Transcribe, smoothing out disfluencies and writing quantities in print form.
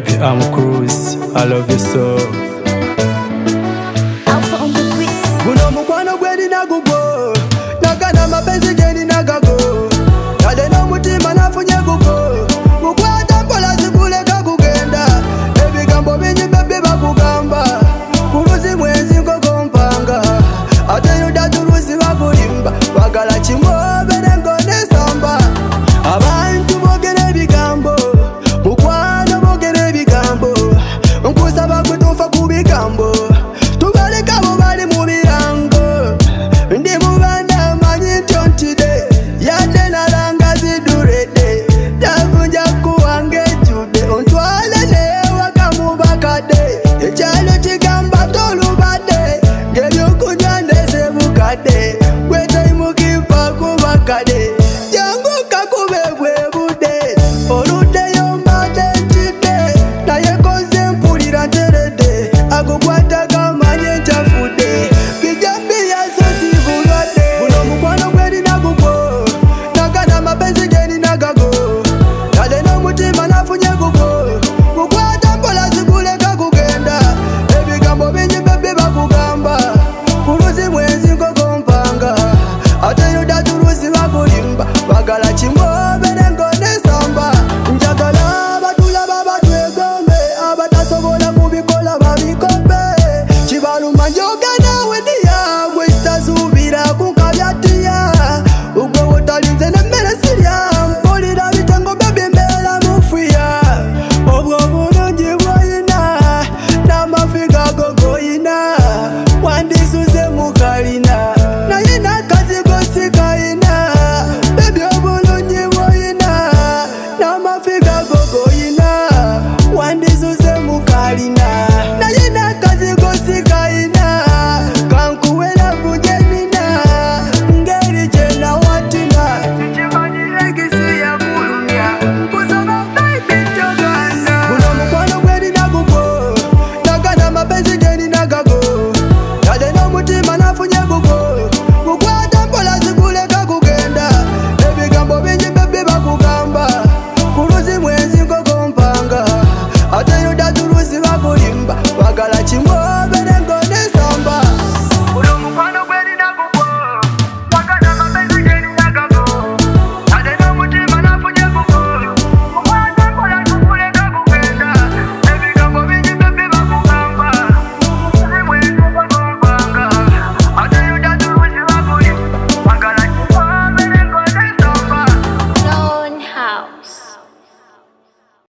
baby, I'm Cruz. I love you so. Alpha on the beat. Guno mukwano gwedi nagugo, nagana mapenzi geni nagago. Yade no mutima nafunye gugo, mukwata mpola zikuleka kugenda. Ebigambo bingi bebe bakugamba, kuluzi mwezi nkoko mpanga. Ate yuda tuluzi bakulimba, bagala chimobe nengone samba. Abantu bogere ebigambo, mukwano bogere ebigambo. Nkusaba kutufa ku bigambo, tubaleka bo bali mu birango. Ndi mubanda amanyi tontide, yadde nalanga zidurede. Tavunja kuwange ejjudde, ontwale n'ewaka mu bakadde. Ekyalo kigamba tolubadde, ng'ebyokunywa ndese bukadde. Gwe toyimukipa ku bakadde, jangu kakube bwe budde. Oluddeyo mbadde ntidde, naye koze mpulira nteredde. Akukwata kamanye ntafudde, bijambi yaso si bulwadde. Guno mukwano gw'erina gugwo, nagana mapenzi geni nagago. Yade n'omutima nafunye gugwo, mukwata mpola zikuleka kugenda. Ebigambo bingi bebe bakugamba, kuluzi mwezi nkoko mpanga. Ate yuda tuluzi bakulimba, bagala chimbo